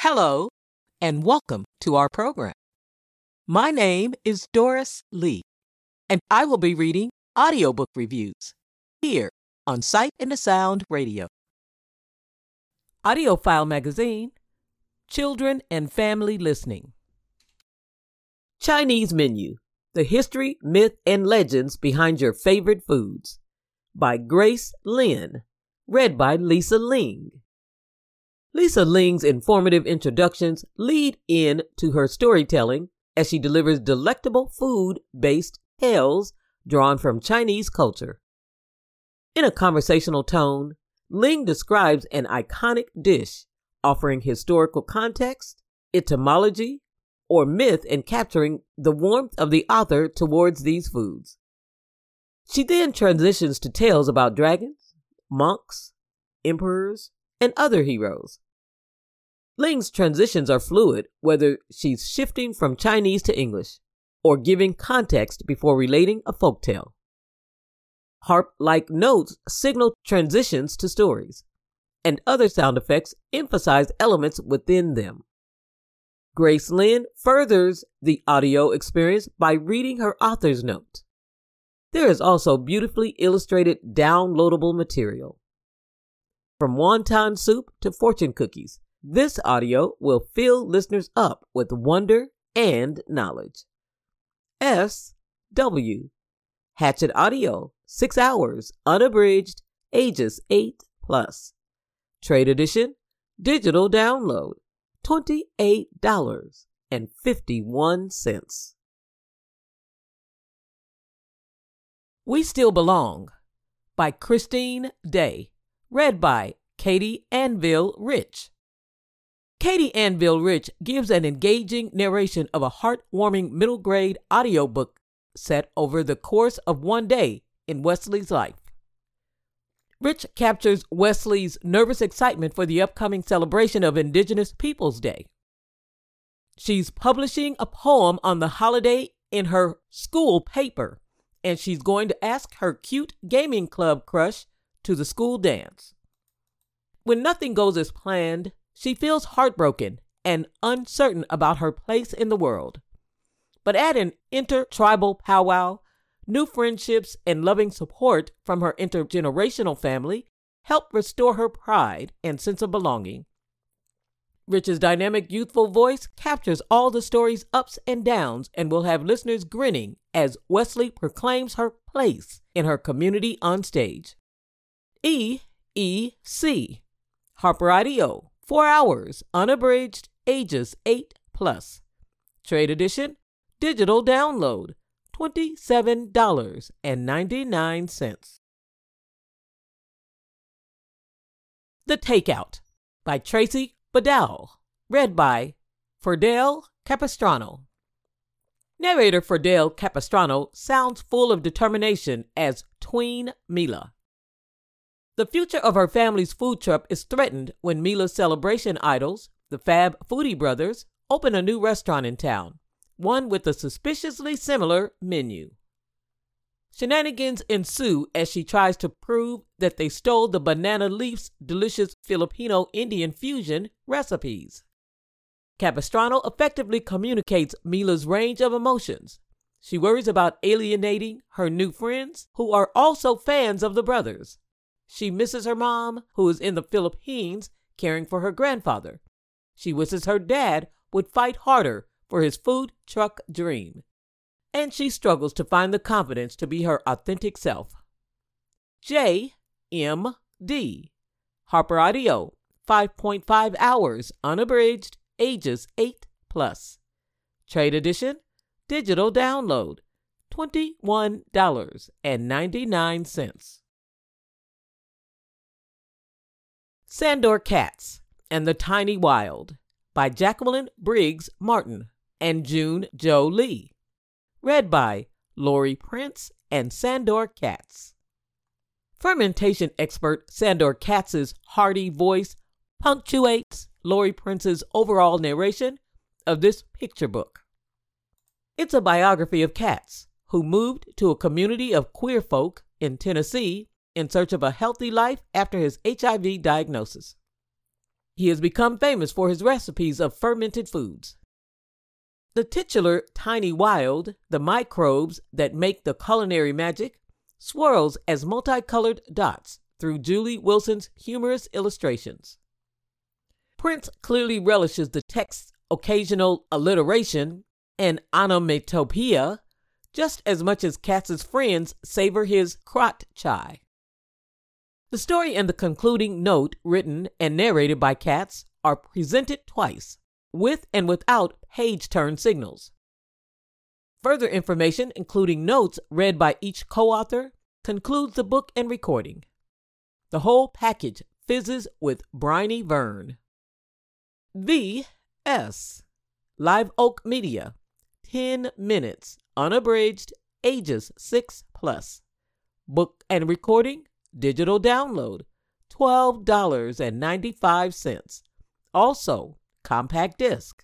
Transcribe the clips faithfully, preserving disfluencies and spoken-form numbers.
Hello, and welcome to our program. My name is Doris Lee, and I will be reading audiobook reviews here on Sight and the Sound Radio. AudioFile Magazine, Children and Family Listening. Chinese Menu, The History, Myth, and Legends Behind Your Favorite Foods by Grace Lin, read by Lisa Ling. Lisa Ling's informative introductions lead in to her storytelling as she delivers delectable food-based tales drawn from Chinese culture. In a conversational tone, Ling describes an iconic dish, offering historical context, etymology, or myth and capturing the warmth of the author towards these foods. She then transitions to tales about dragons, monks, emperors, and other heroes. Ling's transitions are fluid, whether she's shifting from Chinese to English or giving context before relating a folktale. Harp-like notes signal transitions to stories, and other sound effects emphasize elements within them. Grace Lin furthers the audio experience by reading her author's note. There is also beautifully illustrated downloadable material. From wonton soup to fortune cookies, this audio will fill listeners up with wonder and knowledge. S W Hatchet Audio, six hours, unabridged, ages eight plus. Trade edition, digital download, twenty-eight dollars and fifty-one cents. We Still Belong by Christine Day, read by Katie Anvil Rich. Katie Anvil Rich gives an engaging narration of a heartwarming middle-grade audiobook set over the course of one day in Wesley's life. Rich captures Wesley's nervous excitement for the upcoming celebration of Indigenous Peoples Day. She's publishing a poem on the holiday in her school paper, and she's going to ask her cute gaming club crush to the school dance. When nothing goes as planned, she feels heartbroken and uncertain about her place in the world. But at an inter-tribal powwow, new friendships and loving support from her intergenerational family help restore her pride and sense of belonging. Rich's dynamic, youthful voice captures all the story's ups and downs and will have listeners grinning as Wesley proclaims her place in her community on stage. E E C Harper Audio, four hours, unabridged, ages eight plus. Trade edition, digital download, twenty-seven dollars and ninety-nine cents. The Takeout by Tracy Badal, read by Ferdel Capistrano. Narrator Ferdel Capistrano sounds full of determination as tween Mila. The future of her family's food truck is threatened when Mila's celebration idols, the Fab Foodie Brothers, open a new restaurant in town, one with a suspiciously similar menu. Shenanigans ensue as she tries to prove that they stole the Banana Leaf's delicious Filipino-Indian fusion recipes. Capistrano effectively communicates Mila's range of emotions. She worries about alienating her new friends, who are also fans of the brothers. She misses her mom, who is in the Philippines caring for her grandfather. She wishes her dad would fight harder for his food truck dream. And she struggles to find the confidence to be her authentic self. J M D Harper Audio, five point five hours, unabridged, ages eight plus. Trade edition, digital download, twenty-one dollars and ninety-nine cents. Sandor Katz and the Tiny Wild by Jacqueline Briggs Martin and June Jo Lee. Read by Lori Prince and Sandor Katz. Fermentation expert Sandor Katz's hearty voice punctuates Lori Prince's overall narration of this picture book. It's a biography of Katz, who moved to a community of queer folk in Tennessee in search of a healthy life after his H I V diagnosis. He has become famous for his recipes of fermented foods. The titular Tiny Wild, the microbes that make the culinary magic, swirls as multicolored dots through Julie Wilson's humorous illustrations. Prince clearly relishes the text's occasional alliteration and onomatopoeia just as much as Katz's friends savor his krot chai. The story and the concluding note, written and narrated by Katz, are presented twice, with and without page-turn signals. Further information, including notes read by each co-author, concludes the book and recording. The whole package fizzes with briny Vern. V S Live Oak Media, ten minutes, unabridged, ages six plus. Book and recording, digital download, twelve dollars and ninety-five cents. Also, compact disc.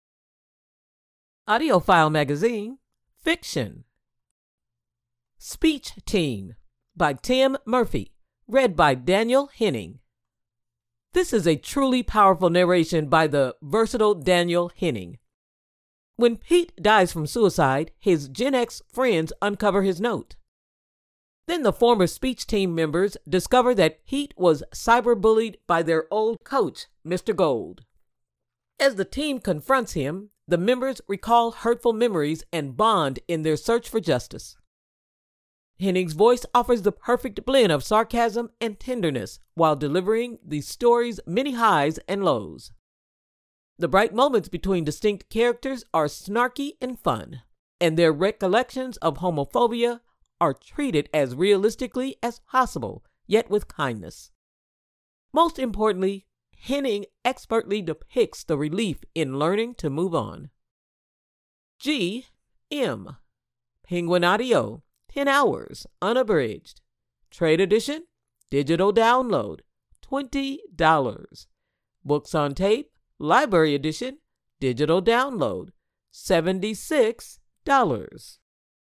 Audiophile Magazine, Fiction. Speech Team by Tim Murphy, read by Daniel Henning. This is a truly powerful narration by the versatile Daniel Henning. When Pete dies from suicide, his Gen X friends uncover his note. Then the former speech team members discover that Pete was cyberbullied by their old coach, Mister Gold. As the team confronts him, the members recall hurtful memories and bond in their search for justice. Henning's voice offers the perfect blend of sarcasm and tenderness while delivering the story's many highs and lows. The bright moments between distinct characters are snarky and fun, and their recollections of homophobia are treated as realistically as possible, yet with kindness. Most importantly, Henning expertly depicts the relief in learning to move on. G M Penguin Audio, ten hours, unabridged. Trade edition, digital download, twenty dollars. Books on tape, library edition, digital download, seventy-six dollars.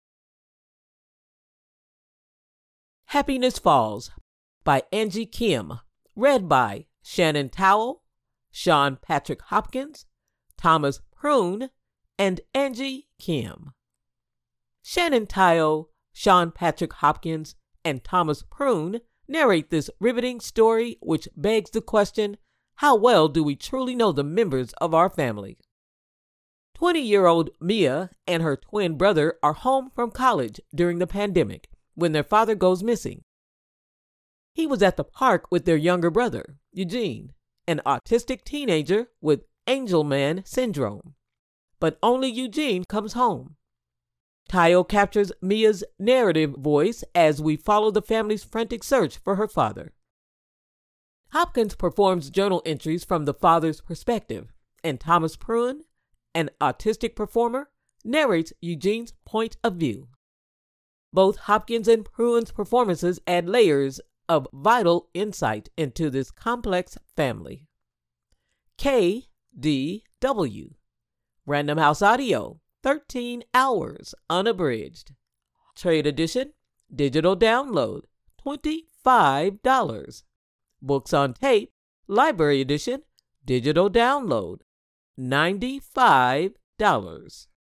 Happiness Falls by Angie Kim, read by Shannon Towell, Sean Patrick Hopkins, Thomas Prune, and Angie Kim. Shannon Towell, Sean Patrick Hopkins, and Thomas Prune narrate this riveting story, which begs the question, how well do we truly know the members of our family? twenty-year-old Mia and her twin brother are home from college during the pandemic when their father goes missing. He was at the park with their younger brother, Eugene, an autistic teenager with Angelman syndrome. But only Eugene comes home. Tayo captures Mia's narrative voice as we follow the family's frantic search for her father. Hopkins performs journal entries from the father's perspective, and Thomas Prune, an autistic performer, narrates Eugene's point of view. Both Hopkins and Prune's performances add layers of vital insight into this complex family. K D W Random House Audio, thirteen hours, unabridged. Trade edition, digital download, twenty-five dollars. Books on tape, library edition, digital download, ninety-five dollars.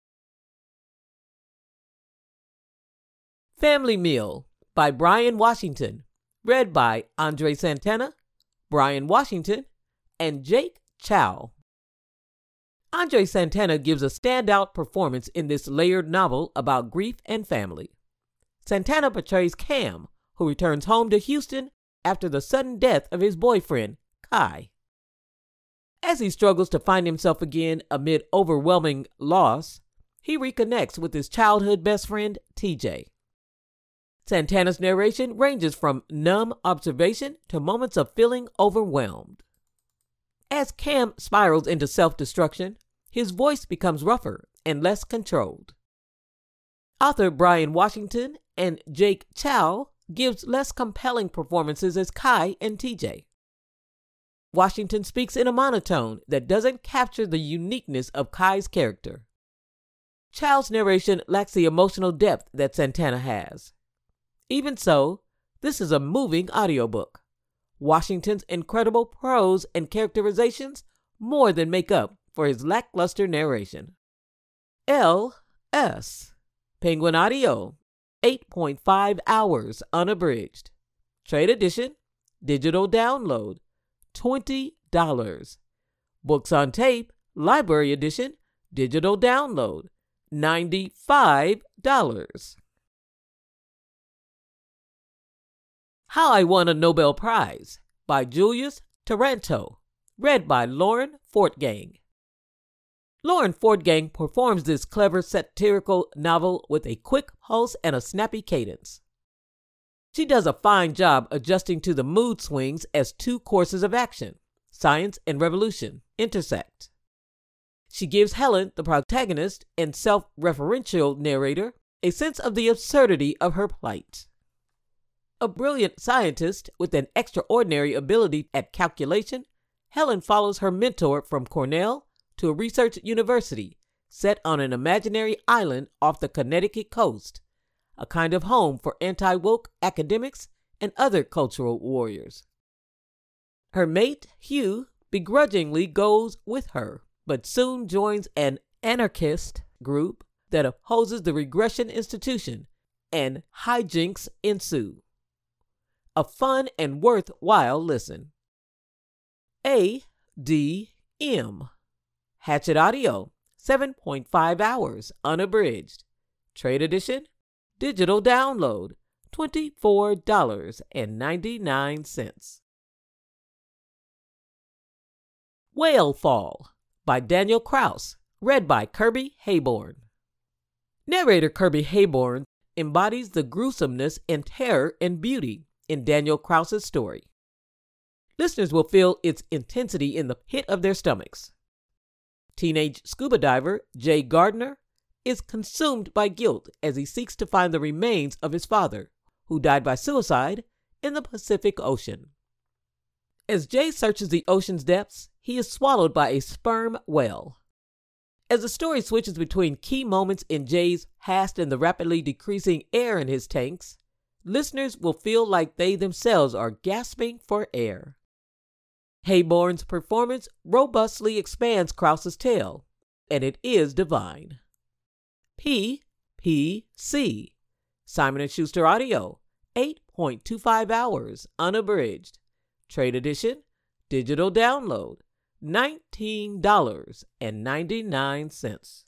Family Meal by Brian Washington, read by Andre Santana, Brian Washington, and Jake Chow. Andre Santana gives a standout performance in this layered novel about grief and family. Santana portrays Cam, who returns home to Houston after the sudden death of his boyfriend, Kai. As he struggles to find himself again amid overwhelming loss, he reconnects with his childhood best friend, T J. Santana's narration ranges from numb observation to moments of feeling overwhelmed. As Cam spirals into self-destruction, his voice becomes rougher and less controlled. Author Brian Washington and Jake Chow gives less compelling performances as Kai and T J. Washington speaks in a monotone that doesn't capture the uniqueness of Kai's character. Chow's narration lacks the emotional depth that Santana has. Even so, this is a moving audiobook. Washington's incredible prose and characterizations more than make up for his lackluster narration. L S Penguin Audio, eight point five hours unabridged. Trade edition, digital download, twenty dollars. Books on tape, library edition, digital download, ninety-five dollars. How I Won a Nobel Prize by Julius Taranto, read by Lauren Fortgang. Lauren Fortgang performs this clever satirical novel with a quick pulse and a snappy cadence. She does a fine job adjusting to the mood swings as two courses of action, science and revolution, intersect. She gives Helen, the protagonist and self-referential narrator, a sense of the absurdity of her plight. A brilliant scientist with an extraordinary ability at calculation, Helen follows her mentor from Cornell to a research university set on an imaginary island off the Connecticut coast, a kind of home for anti-woke academics and other cultural warriors. Her mate, Hugh, begrudgingly goes with her, but soon joins an anarchist group that opposes the regression institution, and hijinks ensue. A fun and worthwhile listen. A D M Hatchet Audio, seven point five hours unabridged. Trade edition, digital download, twenty-four dollars and ninety-nine cents. Whale Fall by Daniel Kraus, read by Kirby Hayborn. Narrator Kirby Hayborn embodies the gruesomeness and terror and beauty in Daniel Kraus's story. Listeners will feel its intensity in the pit of their stomachs. Teenage scuba diver Jay Gardner is consumed by guilt as he seeks to find the remains of his father, who died by suicide in the Pacific Ocean. As Jay searches the ocean's depths, he is swallowed by a sperm whale. As the story switches between key moments in Jay's past and the rapidly decreasing air in his tanks, listeners will feel like they themselves are gasping for air. Hayborn's performance robustly expands Kraus's tale, and it is divine. P P C Simon and Schuster Audio, eight point two five hours unabridged. Trade edition, digital download, nineteen dollars and ninety-nine cents.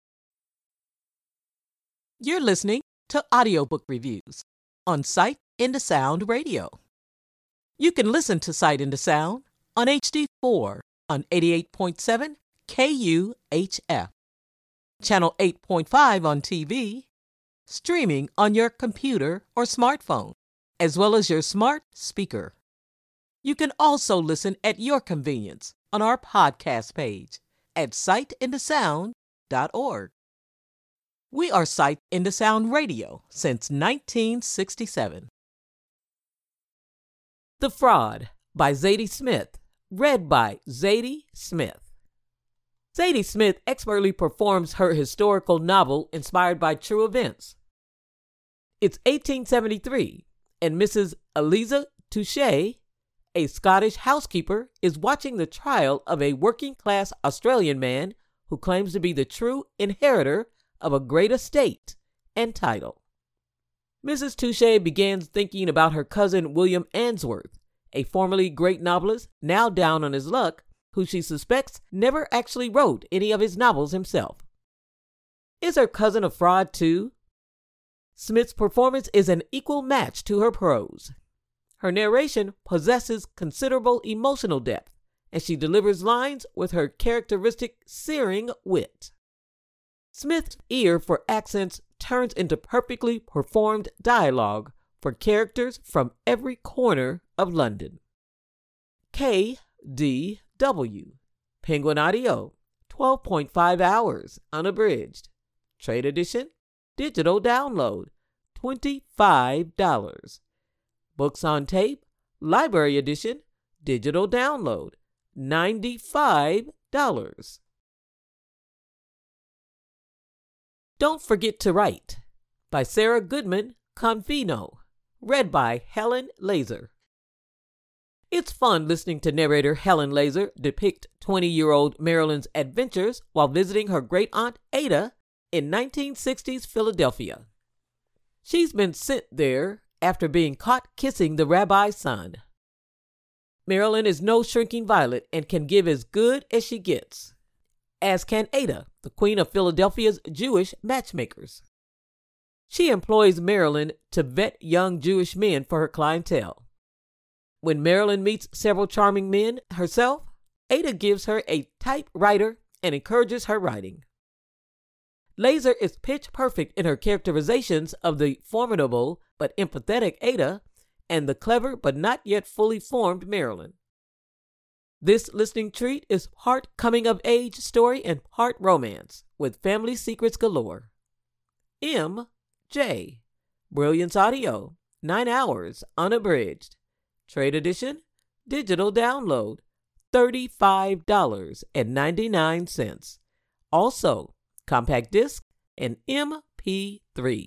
You're listening to Audiobook Reviews on Sight into Sound Radio. You can listen to Sight into Sound on H D four on eighty-eight point seven K U H F, Channel eight point five on T V, streaming on your computer or smartphone, as well as your smart speaker. You can also listen at your convenience on our podcast page at sight into sound dot org. We are Sight into Sound Radio since nineteen sixty-seven. The Fraud by Zadie Smith, read by Zadie Smith. Zadie Smith expertly performs her historical novel inspired by true events. It's eighteen seventy-three, and Missus Eliza Touchet, a Scottish housekeeper, is watching the trial of a working-class Australian man who claims to be the true inheritor of a great estate and title. Missus Touchet begins thinking about her cousin William Ainsworth, a formerly great novelist now down on his luck, who she suspects never actually wrote any of his novels himself. Is her cousin a fraud too? Smith's performance is an equal match to her prose. Her narration possesses considerable emotional depth, and she delivers lines with her characteristic searing wit. Smith's ear for accents turns into perfectly performed dialogue for characters from every corner of London. K D W Penguin Audio, twelve point five hours unabridged. Trade edition, digital download, twenty-five dollars. Books on tape, library edition, digital download, ninety-five dollars. Don't Forget to Write by Sarah Goodman Confino, read by Helen Laser. It's fun listening to narrator Helen Laser depict twenty-year-old Marilyn's adventures while visiting her great-aunt Ada in nineteen sixties Philadelphia. She's been sent there after being caught kissing the rabbi's son. Marilyn is no shrinking violet and can give as good as she gets, as can Ada, the queen of Philadelphia's Jewish matchmakers. She employs Marilyn to vet young Jewish men for her clientele. When Marilyn meets several charming men herself, Ada gives her a typewriter and encourages her writing. Laser is pitch perfect in her characterizations of the formidable but empathetic Ada and the clever but not yet fully formed Marilyn. This listening treat is part coming-of-age story and part romance, with family secrets galore. M J. Brilliance Audio, nine hours, unabridged. Trade edition, digital download, thirty-five dollars and ninety-nine cents. Also, compact disc and M P three.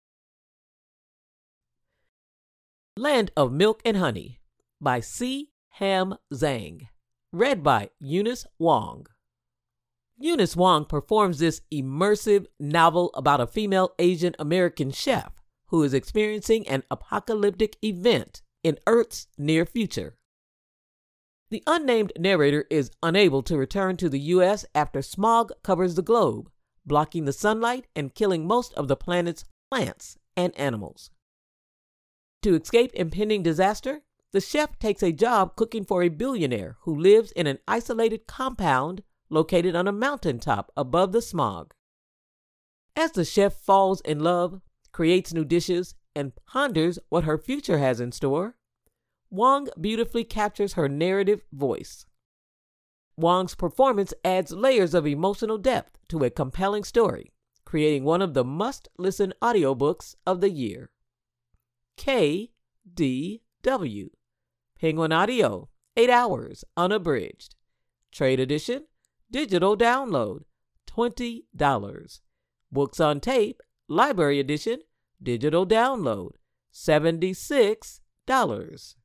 Land of Milk and Honey by C. Ham Zhang. Read by Eunice Wong. Eunice Wong performs this immersive novel about a female Asian American chef who is experiencing an apocalyptic event in Earth's near future. The unnamed narrator is unable to return to the U S after smog covers the globe, blocking the sunlight and killing most of the planet's plants and animals. To escape impending disaster, the chef takes a job cooking for a billionaire who lives in an isolated compound located on a mountaintop above the smog. As the chef falls in love, creates new dishes, and ponders what her future has in store, Wong beautifully captures her narrative voice. Wong's performance adds layers of emotional depth to a compelling story, creating one of the must-listen audiobooks of the year. K D W. Penguin Audio, eight hours, unabridged. Trade edition, digital download, twenty dollars. Books on tape, library edition, digital download, seventy-six dollars.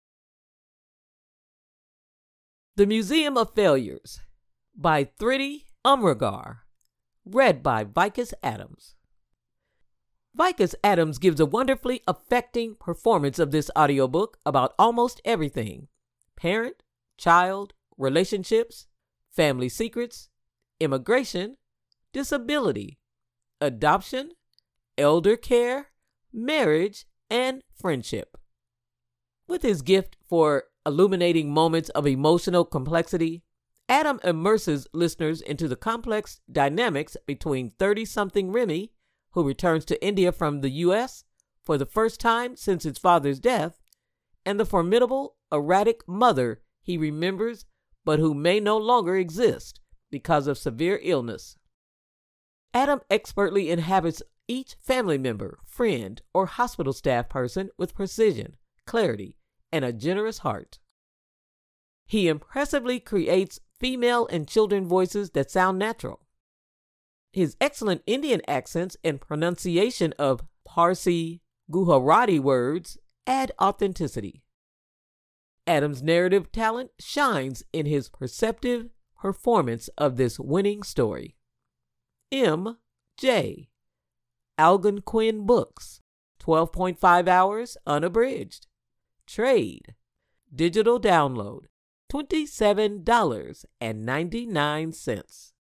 The Museum of Failures by Thrity Umrigar. Read by Vicus Adams. Vicus Adams gives a wonderfully affecting performance of this audiobook about almost everything: parent, child, relationships, family secrets, immigration, disability, adoption, elder care, marriage, and friendship. With his gift for illuminating moments of emotional complexity, Adam immerses listeners into the complex dynamics between thirty-something Remy, who returns to India from the U S for the first time since his father's death, and the formidable, erratic mother he remembers but who may no longer exist because of severe illness. Adam expertly inhabits each family member, friend, or hospital staff person with precision, clarity, and a generous heart. He impressively creates female and children voices that sound natural. His excellent Indian accents and pronunciation of Parsi Gujarati words add authenticity. Adam's narrative talent shines in his perceptive performance of this winning story. M J. Algonquin Books, twelve point five hours, unabridged. Trade, digital download, twenty-seven dollars and ninety-nine cents.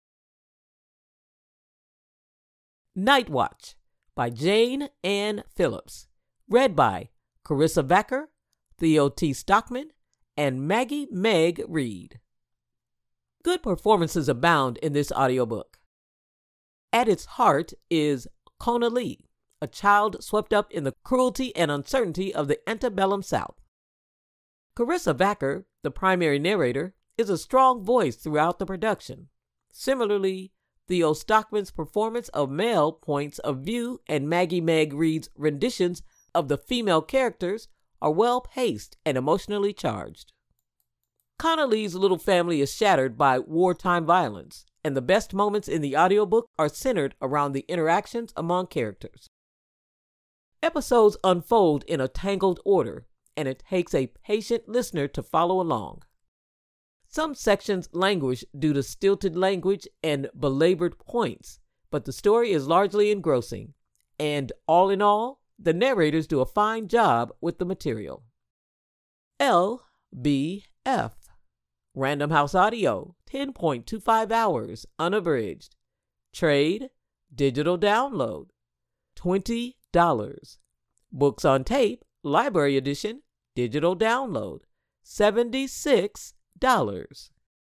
Night Watch by Jane Ann Phillips. Read by Carissa Vacker, Theo T. Stockman, and Maggie Meg Reed. Good performances abound in this audiobook. At its heart is Kona Lee, a child swept up in the cruelty and uncertainty of the antebellum South. Carissa Vacker, the primary narrator, is a strong voice throughout the production. Similarly, Theo Stockman's performance of male points of view and Maggie Meg Reed's renditions of the female characters are well-paced and emotionally charged. Kona Lee's little family is shattered by wartime violence, and the best moments in the audiobook are centered around the interactions among characters. Episodes unfold in a tangled order, and it takes a patient listener to follow along. Some sections languish due to stilted language and belabored points, but the story is largely engrossing, and all in all, the narrators do a fine job with the material. L B F Random House Audio, ten point two five hours, unabridged. Trade, digital download, twenty dollars. Books on tape, library edition, digital download, seventy-six dollars.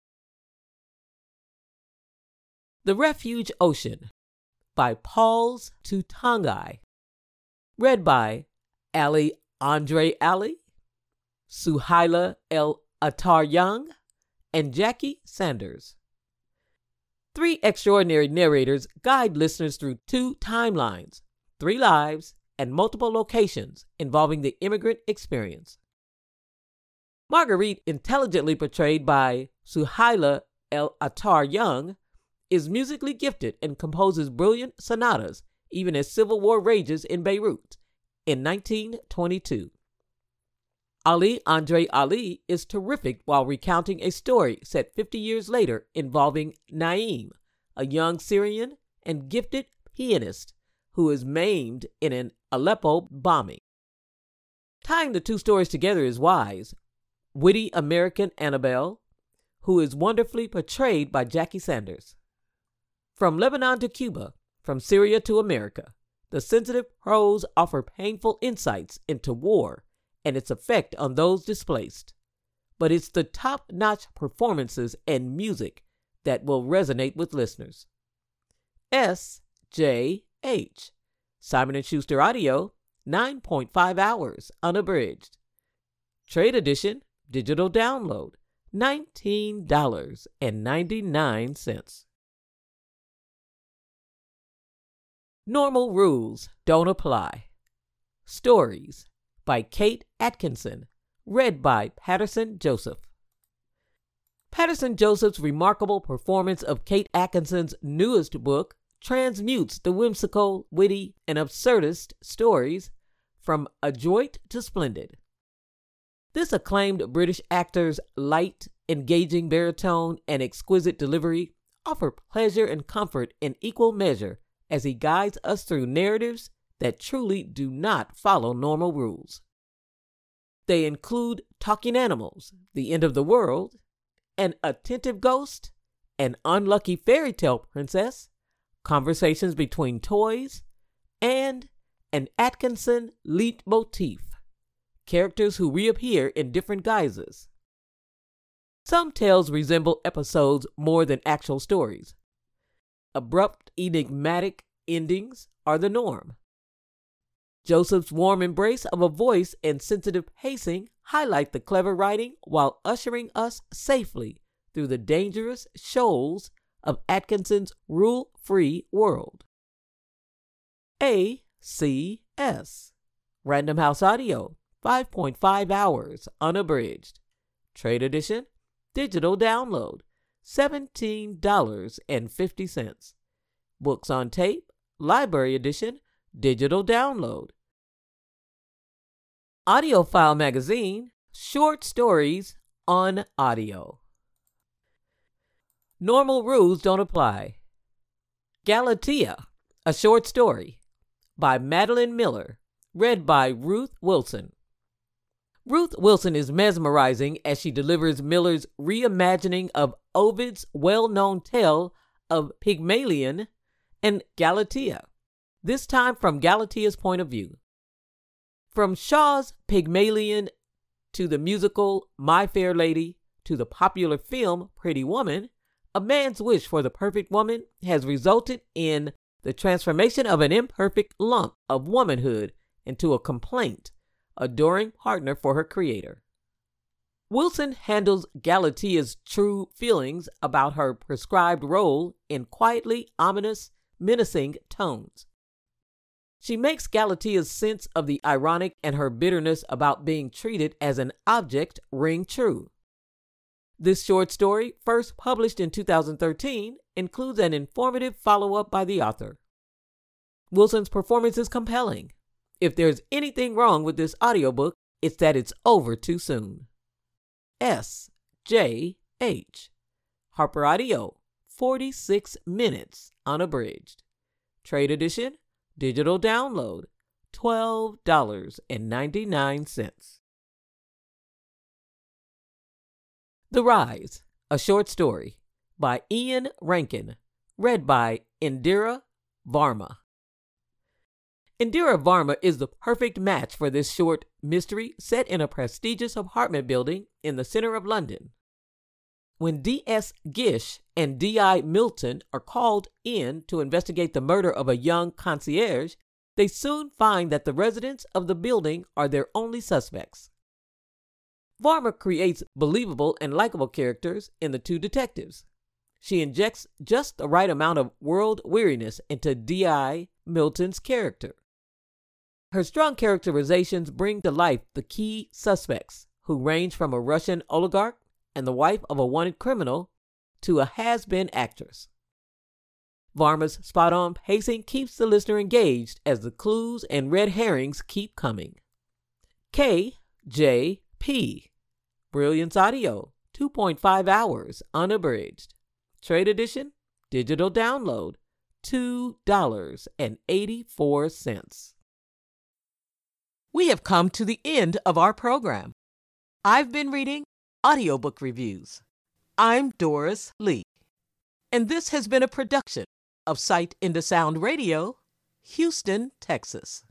The Refuge Ocean by Pauls Tutangai. Read by Ali Andre Ali, Suhaila El Attar Young, and Jackie Sanders. Three extraordinary narrators guide listeners through two timelines, three lives, and multiple locations involving the immigrant experience. Marguerite, intelligently portrayed by Suhaila El Attar Young, is musically gifted and composes brilliant sonatas even as civil war rages in Beirut in nineteen twenty-two. Ali Andre Ali is terrific while recounting a story set fifty years later involving Naim, a young Syrian and gifted pianist who is maimed in an Aleppo bombing. Tying the two stories together is wise. Witty American Annabelle, who is wonderfully portrayed by Jackie Sanders. From Lebanon to Cuba, from Syria to America, the sensitive prose offer painful insights into war and its effect on those displaced. But it's the top-notch performances and music that will resonate with listeners. S J H Simon and Schuster Audio, nine point five hours, unabridged. Trade edition, digital download, nineteen dollars and ninety-nine cents. Normal Rules Don't Apply. Stories by Kate Atkinson, read by Patterson Joseph. Patterson Joseph's remarkable performance of Kate Atkinson's newest book transmutes the whimsical, witty, and absurdist stories from adroit to splendid. This acclaimed British actor's light, engaging baritone and exquisite delivery offer pleasure and comfort in equal measure as he guides us through narratives that truly do not follow normal rules. They include talking animals, the end of the world, an attentive ghost, an unlucky fairy tale princess, conversations between toys, and an Atkinson leitmotif, characters who reappear in different guises. Some tales resemble episodes more than actual stories. Abrupt, enigmatic endings are the norm. Joseph's warm embrace of a voice and sensitive pacing highlight the clever writing while ushering us safely through the dangerous shoals of Atkinson's rule-free world. A C S Random House Audio, five point five hours, unabridged. Trade edition, digital download, seventeen dollars and fifty cents. Books on tape, library edition, digital download. AudioFile Magazine, short stories on audio. Normal Rules Don't Apply. Galatea, a short story by Madeline Miller, read by Ruth Wilson. Ruth Wilson is mesmerizing as she delivers Miller's reimagining of Ovid's well-known tale of Pygmalion and Galatea, this time from Galatea's point of view. From Shaw's Pygmalion to the musical My Fair Lady to the popular film Pretty Woman, a man's wish for the perfect woman has resulted in the transformation of an imperfect lump of womanhood into a complaint, adoring partner for her creator. Wilson handles Galatea's true feelings about her prescribed role in quietly ominous, menacing tones. She makes Galatea's sense of the ironic and her bitterness about being treated as an object ring true. This short story, first published in two thousand thirteen, includes an informative follow-up by the author. Wilson's performance is compelling. If there's anything wrong with this audiobook, it's that it's over too soon. S J H Harper Audio, forty-six minutes unabridged. Trade edition, digital download, twelve dollars and ninety-nine cents. The Rise, a short story by Ian Rankin, read by Indira Varma. Indira Varma is the perfect match for this short mystery set in a prestigious apartment building in the center of London. When D S Gish and D I Milton are called in to investigate the murder of a young concierge, they soon find that the residents of the building are their only suspects. Varma creates believable and likable characters in the two detectives. She injects just the right amount of world weariness into D I Milton's character. Her strong characterizations bring to life the key suspects, who range from a Russian oligarch and the wife of a wanted criminal to a has-been actress. Varma's spot-on pacing keeps the listener engaged as the clues and red herrings keep coming. K J P Brilliance Audio, two point five hours unabridged. Trade edition, digital download, two dollars and eighty-four cents. We have come to the end of our program. I've been reading audiobook reviews. I'm Doris Lee, and this has been a production of Sight into Sound Radio, Houston, Texas.